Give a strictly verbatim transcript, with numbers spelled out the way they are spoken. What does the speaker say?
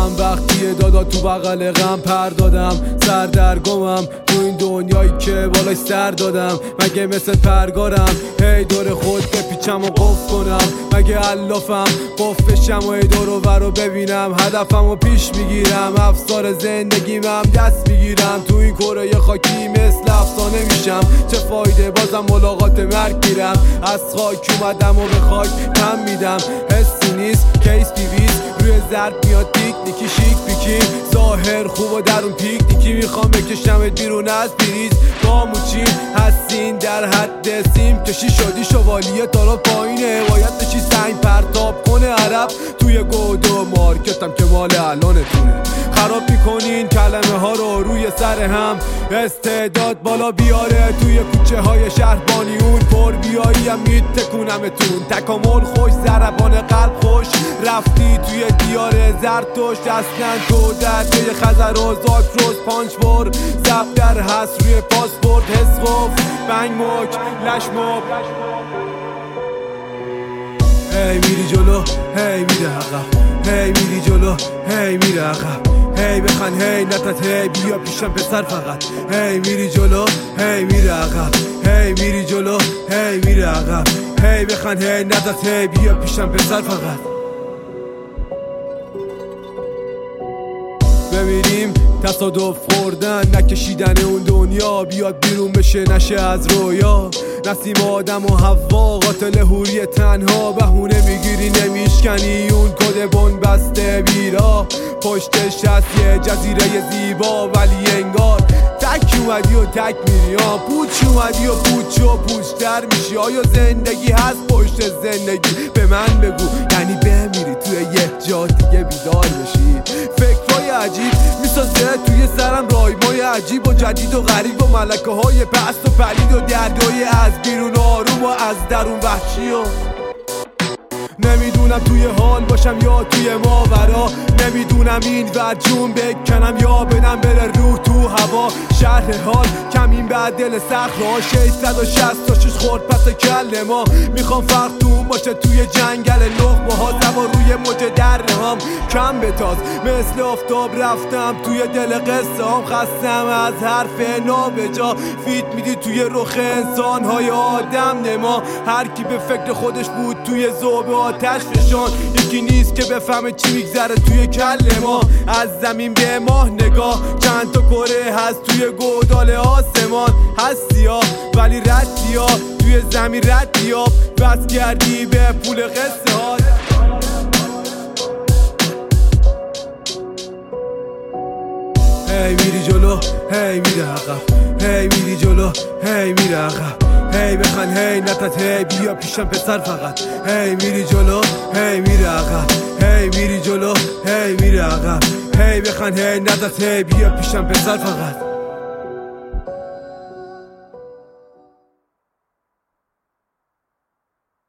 هم وقتی دادا تو بغل غم پر دادم، سر در گمم تو این دنیایی که بالای سر دادم. مگه مثل پرگارم هی دور خود بپیچم و قف کنم؟ مگه علافم قفشم و هی دور و ور رو ببینم؟ هدفم و پیش میگیرم، افسار زندگیم هم دست میگیرم. تو این کره خاکی مثل افسانه میشم، چه فایده بازم ملاقات مرگ میرم. از خاک اومدم و به خاک تم میدم، حسی نیست کیس بیویز روی زرد میاد تیک نیکی شیک پیکی. ظاهر خوب و درون پیک نیکی، میخوام بکشمت بیرون از بریز. با موچین هستین در حد سیم کشی، شدی شوالیه تارا پایینه، باید بشی سنگ پرتاب کنه عرب. توی گود و مارکتم که مال الانتونه، خراب میکنین کلمه ها رو روی سر هم. استعداد بالا بیاره توی کوچه های شهربانیون، پر بیایی هم میتکونمتون. تکامل خوش ضربان قلب خوش، رفتی توی دیار زرتشت. اصلا تو درجه خزر و زاکروز پانچ بر زب در هست روی پاسپورت. حس خوف بنگ مک لشماب، هی میری جلو هی میره عقب، هی میری جلو هی میره عقب. هی بخن هی نتت هی بیا پیشم پسر فقط. هی میری جلو هی میره عقب، هی میری جلو هی میره عقب. هی بخن هی نتت هی بیا پیشم پسر فقط. بمیریم تصادف خوردن، نکشیدن اون دنیا بیاد بیرون بشه نشه از رویا. نسیم آدم و حوا قاتل حوری تنها، بهونه میگیری نمیشکنی اون کد بن بسته بیرا. پشتش هست یه جزیره زیبا ولی انگار تک اومدی و تک میری. ها پوچ اومدی و پوچ و پوچتر میشی. آیا زندگی هست پشت زندگی؟ به من بگو، یعنی بمیری توی یه جا دیگه بیدار بشی. فکرهای عجیب میسازه توی سرم، رایمای عجیب و جدید و غریب و ملکه های پست و پلید و دردای از بیرون آروم و از درون وحشی. و نمیدونم توی حال باشم یا توی ماورا، نمیدونم این ور جون بکنم یا بدم بره روح تو هوا. شهر حال کمین بعد دل صخره‌ها، ششصد و شصت تا شش خورد پس کل ما. میخوام فرق تو باشه توی جنگل لقمه ها، زبا روی موج دره هم کم بتاز. مثل آفتاب رفتم توی دل قصه هم، خستم از حرف نابجا. فیت میدی توی رخ انسان های آدم نما، هر کی به فکر خودش بود توی ذوب آتش فشان. یکی نیست که بفهمه چی میگذره توی کل ما. از زمین به ماه نگاه، چند تا کره هست توی گودال آسمان. هستی ها ولی ردی ها توی زمین ردی ها، بس کردی به پول قصه ها. هی میری جلو هی میره عقب، هی میری جلو هی میره عقب. هی بخن هی نتت هی بیا پیشم پسر فقط. هی میری جلو هی میره عقب، هی میری جلو هی میره عقب. هی بخن هی نتت هی بیا پیشم پسر فقط.